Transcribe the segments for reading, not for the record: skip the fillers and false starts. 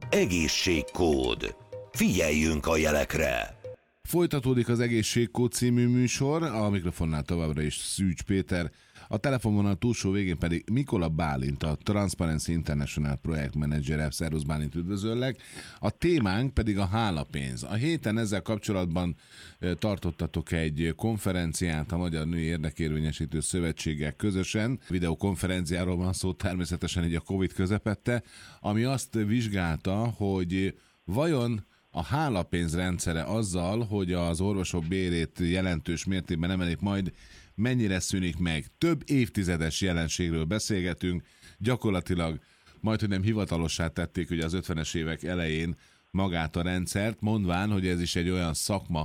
Egészségkód. Figyeljünk a jelekre! Folytatódik az Egészségkód című műsor, a mikrofonnál továbbra is Szűcs Péter, a telefonvonal túlsó végén pedig Mikola Bálint, a Transparency International projektmenedzsere. Szervusz Bálint, üdvözöllek. A témánk pedig a hálapénz. A héten ezzel kapcsolatban tartottatok egy konferenciát a Magyar Női Érdekérvényesítő Szövetséggel közösen. Videokonferenciáról van szó, természetesen így a Covid közepette, ami azt vizsgálta, hogy vajon a hálapénz rendszere azzal, hogy az orvosok bérét jelentős mértékben emelik, majd mennyire szűnik meg. Több évtizedes jelenségről beszélgetünk, gyakorlatilag majdhogy nem hivatalossá tették ugye az 50-es évek elején magát a rendszert, mondván, hogy ez is egy olyan szakma,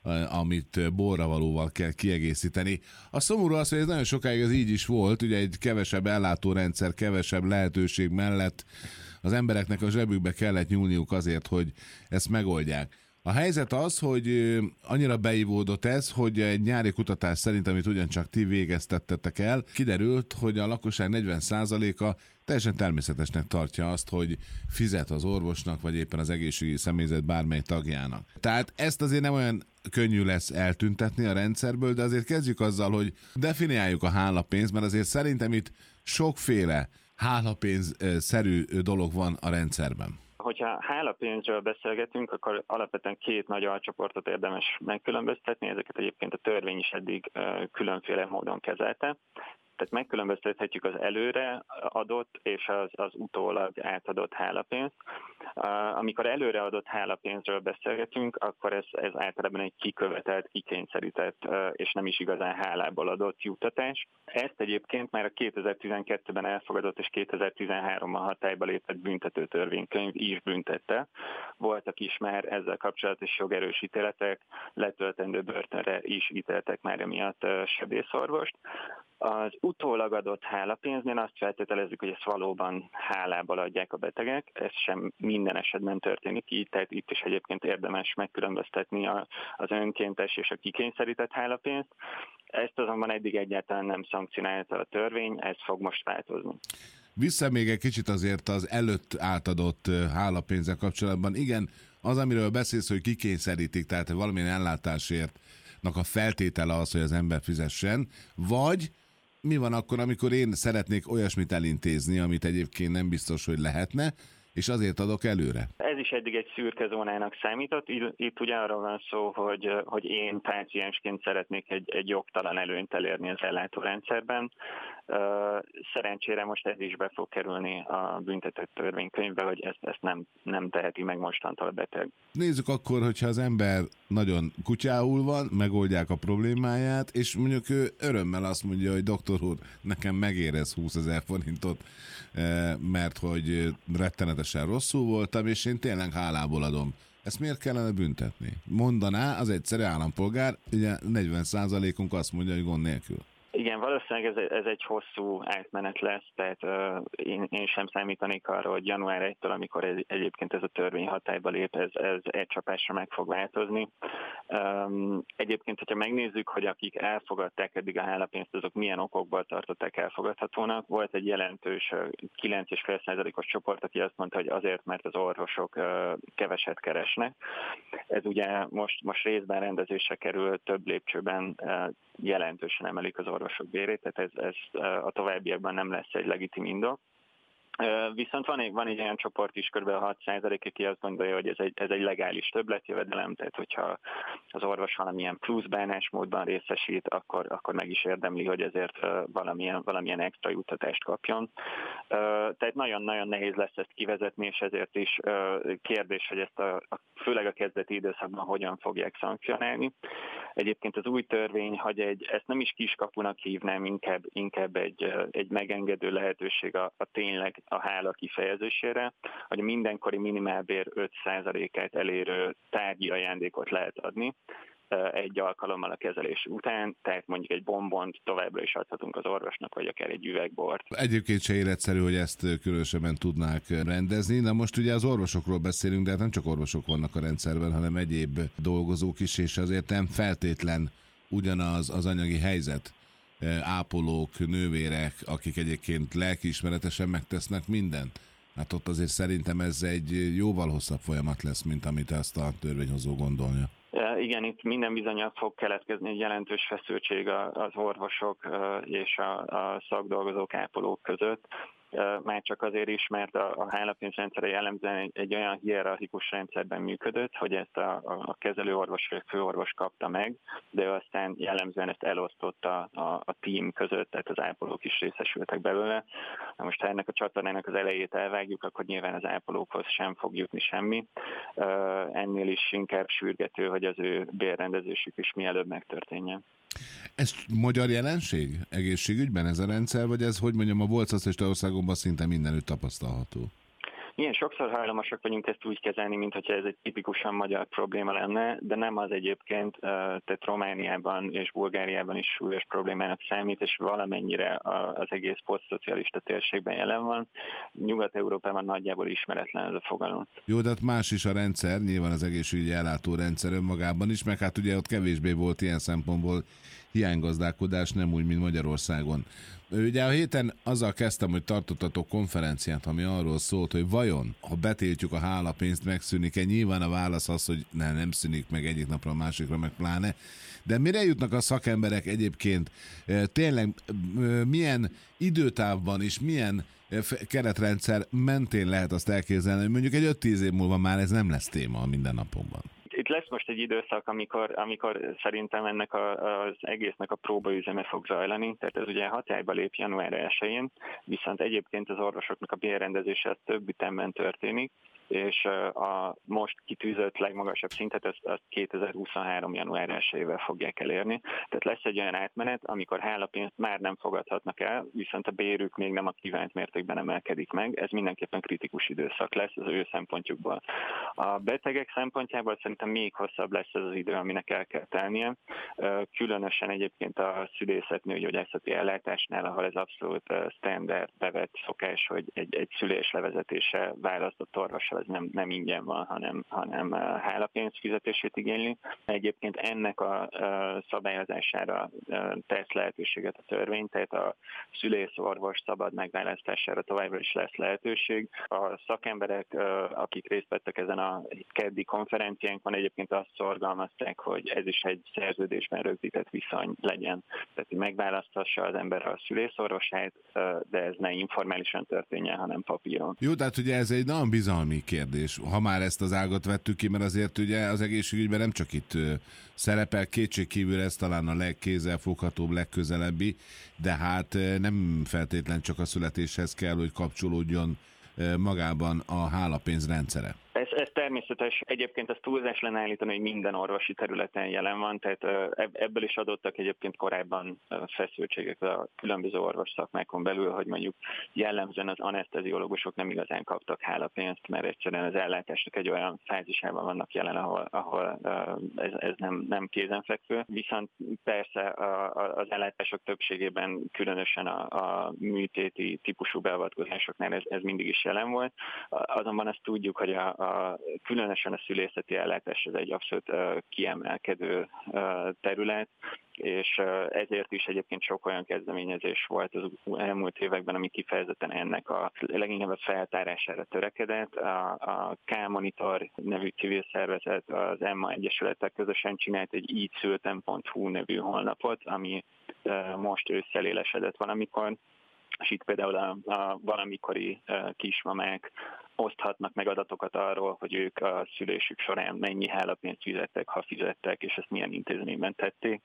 amit borravalóval kell kiegészíteni. A szomorú az, hogy ez nagyon sokáig ez így is volt, ugye egy kevesebb ellátórendszer, kevesebb lehetőség mellett az embereknek a zsebükbe kellett nyúlniuk azért, hogy ezt megoldják. A helyzet az, hogy annyira beivódott ez, hogy egy nyári kutatás szerint, amit ugyancsak ti végeztettetek el, kiderült, hogy a lakosság 40%-a teljesen természetesnek tartja azt, hogy fizet az orvosnak, vagy éppen az egészségügyi személyzet bármely tagjának. Tehát ezt azért nem olyan könnyű lesz eltüntetni a rendszerből, de azért kezdjük azzal, hogy definiáljuk a hálapénzt, mert azért szerintem itt sokféle hálapénz-szerű dolog van a rendszerben. Hogyha hálapénzről beszélgetünk, akkor alapvetően két nagy alcsoportot érdemes megkülönböztetni, ezeket egyébként a törvény is eddig különféle módon kezelte. Tehát megkülönböztethetjük az előre adott és az utólag átadott hálapénzt. Amikor előre adott hálapénzről beszélgetünk, akkor ez általában egy kikövetelt, kikényszerített és nem is igazán hálából adott juttatás. Ezt egyébként már a 2012-ben elfogadott és 2013-ban hatályba lépett büntetőtörvénykönyv is büntette. Voltak is már ezzel kapcsolatos jogerős ítéletek, letöltendő börtönre is ítéltek már emiatt sebészorvost. Az utólag adott hálapénznél azt feltételezzük, hogy ezt valóban hálából adják a betegek, ez sem minden esetben történik így, tehát itt is egyébként érdemes megkülönböztetni az önkéntes és a kikényszerített hálapénzt. Ezt azonban eddig egyáltalán nem szankcionálta a törvény, ez fog most változni. Vissza még egy kicsit azért az előtt átadott hálapénzzel kapcsolatban. Igen, az, amiről beszélsz, hogy kikényszerítik, tehát valamilyen ellátásért a feltétele az, hogy az ember fizessen, vagy mi van akkor, amikor én szeretnék olyasmit elintézni, amit egyébként nem biztos, hogy lehetne, és azért adok előre? Ez is eddig egy szürke zónának számított. Itt ugye arról van szó, hogy én páciensként szeretnék egy jogtalan előnyt elérni az ellátórendszerben. Szerencsére most ez is be fog kerülni a büntető törvénykönyvbe, hogy ezt nem teheti meg mostantól a beteg. Nézzük akkor, hogyha az ember nagyon kutyául van, megoldják a problémáját, és mondjuk ő örömmel azt mondja, hogy doktor úr, nekem megérez 20 000 forintot, mert hogy rettenetesen rosszul voltam, és én tényleg hálából adom. Ezt miért kellene büntetni? Mondaná az egyszerű állampolgár, ugye 40%-unk azt mondja, hogy gond nélkül. Igen, valószínűleg ez egy hosszú átmenet lesz, tehát én sem számítanék arra, hogy január 1-től, amikor egyébként ez a törvény hatályba lép, ez egy csapásra meg fog változni. Egyébként, hogyha megnézzük, hogy akik elfogadták eddig a hálapénzt, azok milyen okokból tartották elfogadhatónak, volt egy jelentős 9,5%-os csoport, aki azt mondta, hogy azért, mert az orvosok keveset keresnek. Ez ugye most részben rendezésre kerül, több lépcsőben jelentősen emelik az orvosok bérét, tehát ez a továbbiakban nem lesz egy legitim indok. Viszont van egy olyan csoport is, kb. 6%, aki azt gondolja, hogy ez egy legális többletjövedelem, tehát hogyha az orvos valamilyen plusz bánásmódban részesít, akkor meg is érdemli, hogy ezért valamilyen extra juttatást kapjon. Tehát nagyon-nagyon nehéz lesz ezt kivezetni, és ezért is kérdés, hogy ezt főleg a kezdeti időszakban hogyan fogják szankcionálni. Egyébként az új törvény, hogy ezt nem is kiskapunak hívnám, inkább egy megengedő lehetőség a tényleg a hála kifejezésére, hogy a mindenkori minimálbér 5%-át elérő tárgyi ajándékot lehet adni egy alkalommal a kezelés után, tehát mondjuk egy bombont továbbra is adhatunk az orvosnak, vagy akár egy üvegbort. Egyébként se életszerű, hogy ezt különösebben tudnák rendezni. Na most ugye az orvosokról beszélünk, de hát nem csak orvosok vannak a rendszerben, hanem egyéb dolgozók is, és azért nem feltétlen ugyanaz az anyagi helyzet. Ápolók, nővérek, akik egyébként lelkiismeretesen megtesznek mindent. Hát ott azért szerintem ez egy jóval hosszabb folyamat lesz, mint amit ezt a törvényhozó gondolja. Igen, itt minden bizonnyal fog keletkezni egy jelentős feszültség az orvosok és a szakdolgozók, ápolók között. Már csak azért is, mert a hálapénzrendszere jellemzően egy olyan hierarchikus rendszerben működött, hogy ezt a kezelőorvos vagy főorvos kapta meg, de aztán jellemzően ezt elosztotta a team között, tehát az ápolók is részesültek belőle. Na most ha ennek a csatornának az elejét elvágjuk, akkor nyilván az ápolókhoz sem fog jutni semmi. Ennél is inkább sürgető, hogy az ő bérrendezésük is mielőbb megtörténjen. Ez magyar jelenség egészségügyben ez a rendszer, vagy ez, hogy mondjam, a volt szocialista szinte mindenütt tapasztalható? Igen, sokszor hajlamosak vagyunk ezt úgy kezelni, mintha ez egy tipikusan magyar probléma lenne, de nem az egyébként, tehát Romániában és Bulgáriában is súlyos problémának számít, és valamennyire az egész posztszocialista térségben jelen van. Nyugat-Európában nagyjából ismeretlen ez a fogalom. Jó, de hát más is a rendszer, nyilván az egészségügyi ellátórendszer önmagában is, meg hát ugye ott kevésbé volt ilyen szempontból hiánygazdálkodás, nem úgy, mint Magyarországon. Ugye a héten azzal kezdtem, hogy tartottatok konferenciát, ami arról szólt, hogy vajon, ha betiltjuk a hálapénzt, megszűnik-e? Nyilván a válasz az, hogy nem szűnik meg egyik napra a másikra, meg pláne. De mire jutnak a szakemberek egyébként? Tényleg milyen időtávban és milyen keretrendszer mentén lehet azt elképzelni, hogy mondjuk egy 5-10 év múlva már ez nem lesz téma a mindennapokban? Itt lesz most egy időszak, amikor szerintem ennek az egésznek a próbaüzeme fog zajlani, tehát ez ugye hatályba lép január 1-én, viszont egyébként az orvosoknak a bérrendezése az több ütemben történik, és a most kitűzött legmagasabb szintet azt 2023. január 1-ével fogják elérni. Tehát lesz egy olyan átmenet, amikor hálapénzt már nem fogadhatnak el, viszont a bérük még nem a kívánt mértékben emelkedik meg. Ez mindenképpen kritikus időszak lesz az ő szempontjukból. A betegek szempontjából szerintem még hosszabb lesz ez az idő, aminek el kell telnie. Különösen egyébként a szülészetnő gyógyászati ellátásnál, ahol ez abszolút standard, bevett szokás, hogy egy szülés levezetése választott orvossal ez nem ingyen van, hanem hálapénz fizetését igényli. Egyébként ennek a szabályozására tesz lehetőséget a törvény, tehát a szülészorvos szabad megválasztására továbbra is lesz lehetőség. A szakemberek, akik részt vettek ezen a keddi konferenciánkon, egyébként azt szorgalmazták, hogy ez is egy szerződésben rögzített viszony legyen. Tehát, hogy megválasztassa az ember a szülészorvosát, de ez ne informálisan történjen, hanem papíron. Jó, tehát ugye ez egy nagyon bizalmi kérdés, ha már ezt az ágat vettük ki, mert azért ugye az egészségügyben nem csak itt szerepel, kétségkívül ez talán a legkézzelfoghatóbb, legközelebbi, de hát nem feltétlen csak a születéshez kell, hogy kapcsolódjon magában a hálapénz rendszere. Ez természetes. Egyébként az túlzás lenne állítani, hogy minden orvosi területen jelen van, tehát ebből is adottak egyébként korábban feszültségek a különböző orvos szakmákon belül, hogy mondjuk jellemzően az aneszteziológusok nem igazán kaptak hálapénzt, mert egyszerűen az ellátásnak egy olyan fázisában vannak jelen, ahol ez nem kézenfekvő. Viszont persze az ellátások többségében, különösen a műtéti típusú beavatkozásoknál ez mindig is jelen volt. Azonban azt tudjuk, hogy különösen a szülészeti ellátás ez egy abszolút kiemelkedő terület, és ezért is egyébként sok olyan kezdeményezés volt az elmúlt években, ami kifejezetten ennek a leginkább a feltárására törekedett. A K-Monitor nevű civil szervezet az Emma Egyesülettel közösen csinált egy ígyszültem.hu nevű honlapot, ami most ősszel élesedett valamikor, és itt például a valamikori kismamák oszthatnak meg adatokat arról, hogy ők a szülésük során mennyi hálapénzt fizettek, ha fizettek, és ezt milyen intézményben tették.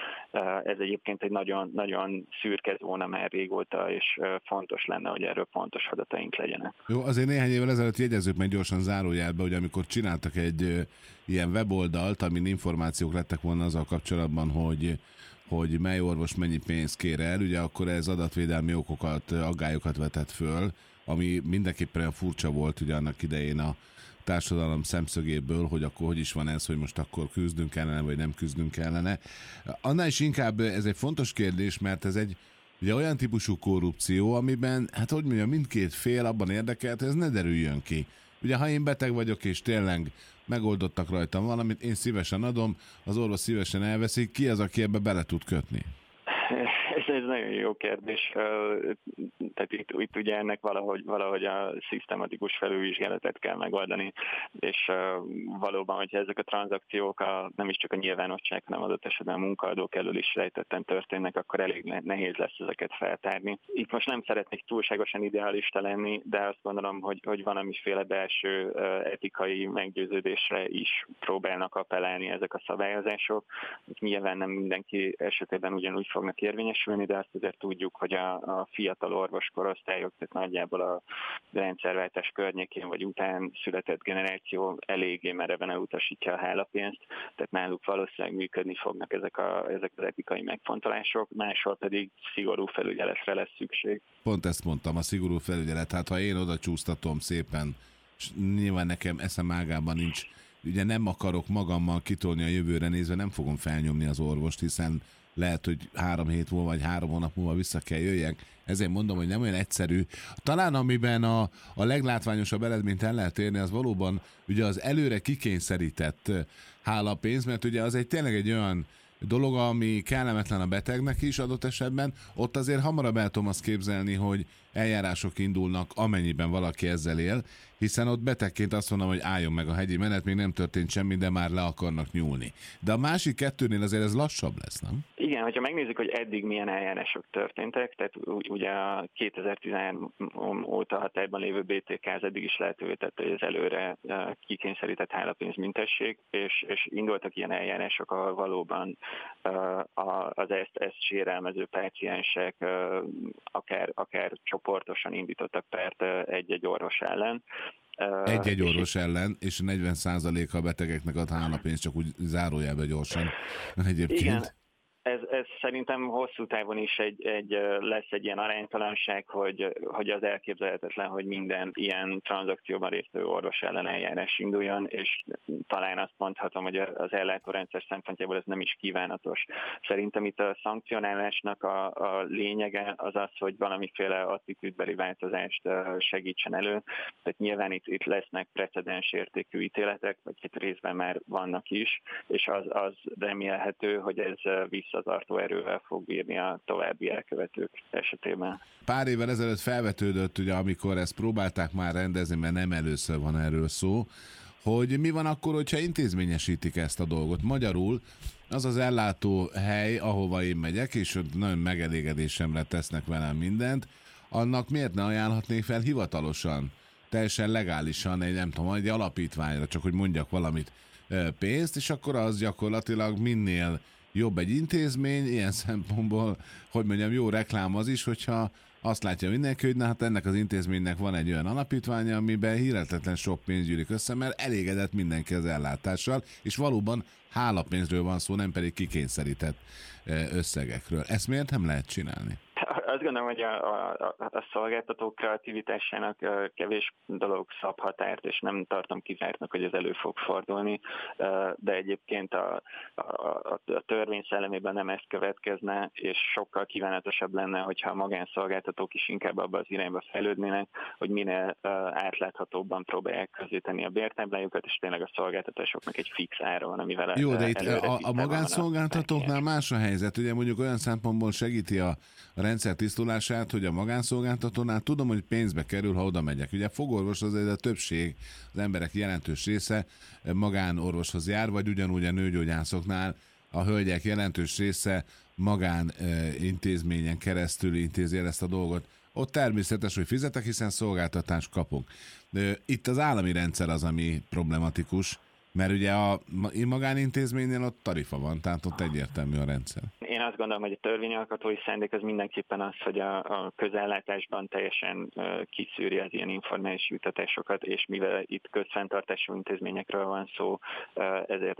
Ez egyébként egy nagyon, nagyon szürke zóna már régóta, és fontos lenne, hogy erről pontos adataink legyenek. Jó, azért néhány évvel ezelőtt jegyezzük meg gyorsan zárójelbe, hogy amikor csináltak egy ilyen weboldalt, amin információk lettek volna azzal kapcsolatban, hogy mely orvos mennyi pénzt kér el, ugye akkor ez adatvédelmi okokat, aggályokat vetett föl, ami mindenképpen olyan furcsa volt ugye annak idején a társadalom szemszögéből, hogy akkor hogy is van ez, hogy most akkor küzdünk ellene, vagy nem küzdünk ellene. Annál is inkább ez egy fontos kérdés, mert ez egy ugye olyan típusú korrupció, amiben, hát hogy mondjam, mindkét fél abban érdekelt, hogy ez ne derüljön ki. Ugye, ha én beteg vagyok, és tényleg megoldottak rajtam valamit, én szívesen adom, az orvos szívesen elveszik, ki az, aki ebbe bele tud kötni? Ez nagyon jó kérdés. Tehát itt ugye ennek valahogy a szisztematikus felülvizsgálatot kell megoldani, és valóban, hogyha ezek a tranzakciók nem is csak a nyilvánosság, hanem adott esetben a munkaadók elől is rejtetten történnek, akkor elég nehéz lesz ezeket feltárni. Itt most nem szeretnék túlságosan idealista lenni, de azt gondolom, hogy valamiféle belső etikai meggyőződésre is próbálnak appellálni ezek a szabályozások. Nyilván nem mindenki esetében ugyanúgy fognak érvényesülni, de azt azért tudjuk, hogy a fiatal orvoskorosztályok, tehát nagyjából a rendszerváltás környékén vagy után született generáció eléggé mereven elutasítja a hálapénzt, tehát náluk valószínűleg működni fognak ezek az etikai megfontolások, máshol pedig szigorú felügyeletre lesz szükség. Pont ezt mondtam, a szigorú felügyelet. Hát ha én oda csúsztatom szépen, és nyilván nekem eszem ágában nincs, ugye nem akarok magammal kitolni a jövőre nézve, nem fogom felnyomni az orvost, hiszen lehet, hogy 3 hét múlva, vagy 3 hónap múlva vissza kell jöjjek. Ezért mondom, hogy nem olyan egyszerű. Talán amiben a leglátványosabb eredményt el lehet érni, az valóban ugye az előre kikényszerített hálapénz, mert ugye az tényleg egy olyan dolog, ami kellemetlen a betegnek is adott esetben. Ott azért hamarabb el tudom azt képzelni, hogy eljárások indulnak, amennyiben valaki ezzel él, hiszen ott betegként azt mondom, hogy álljon meg a hegyi menet, még nem történt semmi, de már le akarnak nyúlni. De a másik kettőnél azért ez lassabb lesz, nem? Igen, hogyha megnézzük, hogy eddig milyen eljárások történtek, tehát ugye a 2013 óta hatályban lévő BTK az eddig is lehetővé tette, hogy az előre kikényszerített hálapénz mentesség, és indultak ilyen eljárások, ahol valóban az ezt sérelmező páciensek akár csoportosan indítottak pert egy-egy orvos ellen. Egy-egy orvos ellen, és 40%-a a betegeknek ad hálapénzt, csak úgy zárójelbe gyorsan. Egyébként. Igen. Ez szerintem hosszú távon is lesz egy ilyen aránytalanság, hogy az elképzelhetetlen, hogy minden ilyen tranzakcióban résztvevő orvos ellen eljárás induljon, és talán azt mondhatom, hogy az ellátórendszer szempontjából ez nem is kívánatos. Szerintem itt a szankcionálásnak a lényege az az, hogy valamiféle attitűdbeli változást segítsen elő. Tehát nyilván itt lesznek precedens értékű ítéletek, vagy itt részben már vannak is, és az remélhető, hogy ez visszatartó erővel fog bírni a további elkövetők esetében. Pár évvel ezelőtt felvetődött, ugye, amikor ezt próbálták már rendezni, mert nem először van erről szó, hogy mi van akkor, hogyha intézményesítik ezt a dolgot. Magyarul az az ellátó hely, ahova én megyek, és nagyon megelégedésemre tesznek velem mindent, annak miért ne ajánlhatnék fel hivatalosan, teljesen legálisan egy alapítványra, csak hogy mondjak valamit, pénzt, és akkor az gyakorlatilag minél jobb egy intézmény, ilyen szempontból, hogy mondjam, jó reklám az is, hogyha azt látja mindenki, hogy na hát ennek az intézménynek van egy olyan alapítványa, amiben hihetetlen sok pénz gyűlik össze, mert elégedett mindenki az ellátással, és valóban hálapénzről van szó, nem pedig kikényszerített összegekről. Ezt miért nem lehet csinálni? Azt gondolom, hogy a szolgáltatók kreativitásának kevés dolog szab határt, és nem tartom kizártnak, hogy ez elő fog fordulni, de egyébként a törvény szellemében nem ez következne, és sokkal kívánatosabb lenne, hogyha a magánszolgáltatók is inkább abba az irányba fejlődnének, hogy minél átláthatóbban próbálják közzétenni a bértáblájukat, és tényleg a szolgáltatásoknak egy fix ára van, amivel jó, de itt a magánszolgáltatóknál más a helyzet. Ugye mondjuk olyan szempontból segíti a rendszer tisztulását, hogy a magánszolgáltatónál tudom, hogy pénzbe kerül, ha oda megyek. Ugye fogorvos azért a többség, az emberek jelentős része magánorvoshoz jár, vagy ugyanúgy a nőgyógyászoknál a hölgyek jelentős része magánintézményen keresztül intézi el ezt a dolgot. Ott természetes, hogy fizetek, hiszen szolgáltatást kapok. Itt az állami rendszer az, ami problematikus, mert ugye a magánintézménynél ott tarifa van, tehát ott egyértelmű a rendszer. Én azt gondolom, hogy a törvényalkotói szándék az mindenképpen az, hogy a közellátásban teljesen kiszűri az ilyen informális juttatásokat, és mivel itt közfenntartású intézményekről van szó, ezért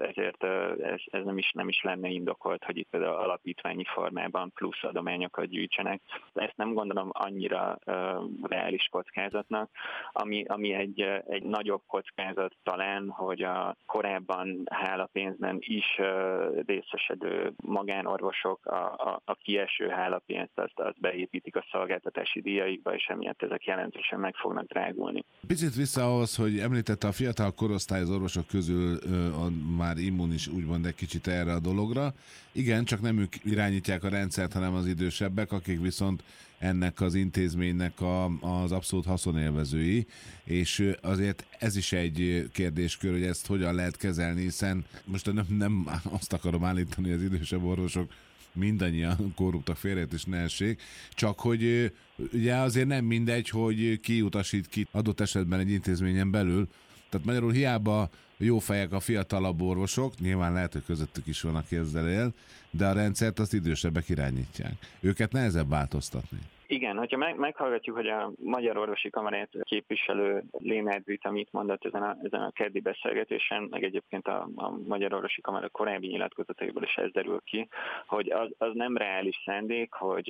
ez nem is lenne indokolt, hogy itt például alapítványi formában plusz adományokat gyűjtsenek. Ezt nem gondolom annyira reális kockázatnak, ami egy nagyobb kockázat talán, hogy a korábban hálapénzben is részesedő magánorvosok orvosok a kieső hálapénzt azt beépítik a szolgáltatási díjaikba, és emiatt ezek jelentősen meg fognak drágulni. Picit vissza ahhoz, hogy említette a fiatal korosztály az orvosok közül már immunis úgymond egy kicsit erre a dologra. Igen, csak nem ők irányítják a rendszert, hanem az idősebbek, akik viszont ennek az intézménynek az abszolút haszonélvezői, és azért ez is egy kérdéskör, hogy ezt hogyan lehet kezelni, hiszen most nem azt akarom állítani, hogy az idősebb orvosok mindannyian korruptak, félreértés ne essék, csak hogy ugye azért nem mindegy, hogy ki utasít ki adott esetben egy intézményen belül. Tehát magyarul hiába jó fejek a fiatalabb orvosok, nyilván lehet, hogy közöttük is van, aki ezzel él, de a rendszert azt idősebbek irányítják. Őket nehezebb változtatni. Igen, hogyha meghallgatjuk, hogy a Magyar Orvosi Kamarát képviselő Lénárt Zita mit mondott ezen a keddi beszélgetésen, meg egyébként a Magyar Orvosi Kamara korábbi nyilatkozataiból is ez derül ki, hogy az nem reális szándék, hogy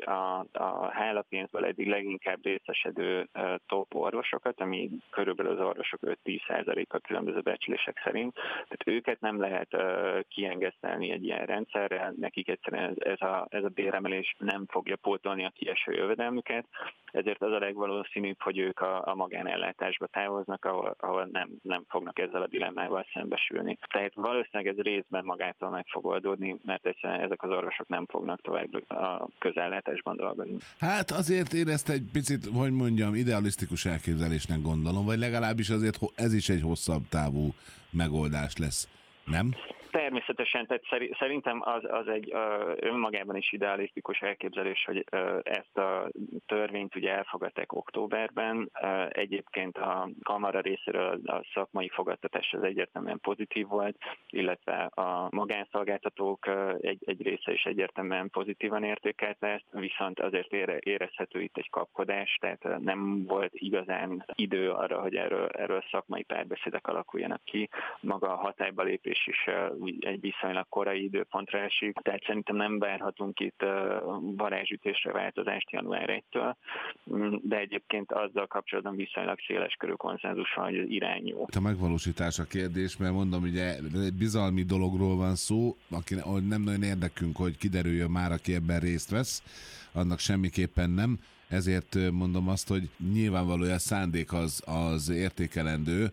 a hálapénzből eddig leginkább részesedő top orvosokat, ami körülbelül az orvosok 5-10%-a különböző becslések szerint, tehát őket nem lehet kiengesztelni egy ilyen rendszerrel, nekik egyszerűen ez a béremelés nem fogja pótolni a kieső jövedelmüket, ezért az a legvalószínűbb, hogy ők a magánellátásba távoznak, ahol nem fognak ezzel a dilemmával szembesülni. Tehát valószínűleg ez részben magától meg fog oldódni, mert ezek az orvosok nem fognak tovább a közellátásban dolgozni. Hát azért én ezt egy picit, hogy mondjam, idealisztikus elképzelésnek gondolom, vagy legalábbis azért ez is egy hosszabb távú megoldás lesz, nem? Természetesen, tehát szerintem az egy önmagában is idealisztikus elképzelés, hogy ezt a törvényt ugye elfogadták októberben. Egyébként a kamara részéről a szakmai fogadtatás az egyértelműen pozitív volt, illetve a magánszolgáltatók egy része is egyértelműen pozitívan értékelte ezt, viszont azért érezhető itt egy kapkodás, tehát nem volt igazán idő arra, hogy erről szakmai párbeszédek alakuljanak ki. Maga a hatályba lépés is egy viszonylag korai időpontra esik, tehát szerintem nem várhatunk itt varázsütésre változást január 1-től, de egyébként azzal kapcsolatban viszonylag széleskörű konszenzus van, hogy az irány jó. A megvalósítás a kérdés, mert mondom, ugye egy bizalmi dologról van szó, ahogy nem nagyon érdekünk, hogy kiderüljön már, aki ebben részt vesz, annak semmiképpen nem. Ezért mondom azt, hogy nyilvánvalóan a szándék az értékelendő,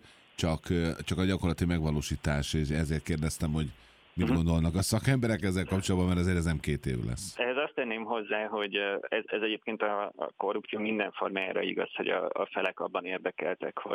csak a gyakorlati megvalósítás, és ezért kérdeztem, hogy mit gondolnak a szakemberek ezzel kapcsolatban, mert ezért ez nem 2 év lesz. Ehhez azt tenném hozzá, hogy ez egyébként a korrupció minden formájára igaz, hogy a felek abban érdekeltek, hogy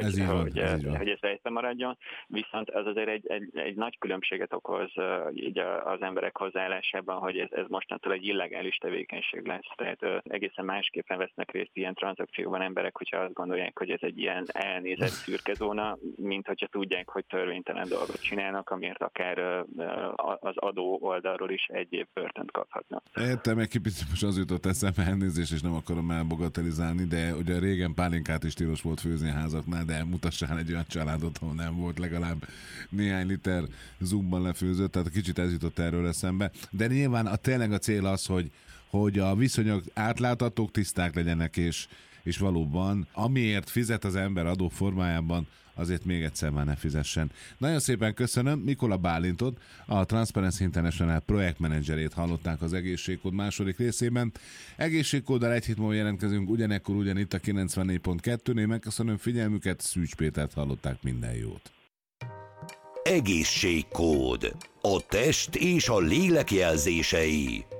ez rejtve maradjon, viszont az azért egy nagy különbséget okoz így az emberek hozzáállásában, hogy ez mostantól egy illegális tevékenység lesz. Tehát egészen másképpen vesznek részt ilyen tranzakcióban emberek, hogyha azt gondolják, hogy ez egy ilyen elnézett szürke zóna, mint hogyha tudják, hogy törvénytelen dolgot csinálnak, amiért akár az adó oldalról is 1 év börtönt kaphatnak. Értem, egy kicsit most az jutott eszembe, elnézést, és nem akarom elbogatelizálni, de ugye régen pálinkát is tilos volt főzni a házaknál, de mutassál egy olyan családot, ahol nem volt legalább néhány liter zugban lefőzött, tehát kicsit ez jutott erről eszembe. De nyilván tényleg a cél az, hogy a viszonyok átláthatók, tiszták legyenek, és valóban amiért fizet az ember adó formájában, azért még egyszer már ne fizessen. Nagyon szépen köszönöm, Mikola Bálintot, a Transparency International projektmenedzserét hallották az Egészségkód második részében. Egészségkóddal 1 hét múlva jelentkezünk ugyanekkor ugyanitt a 94.2-nél. Megköszönöm figyelmüket, Szűcs Pétert hallották, minden jót. Egészségkód. A test és a lélek jelzései.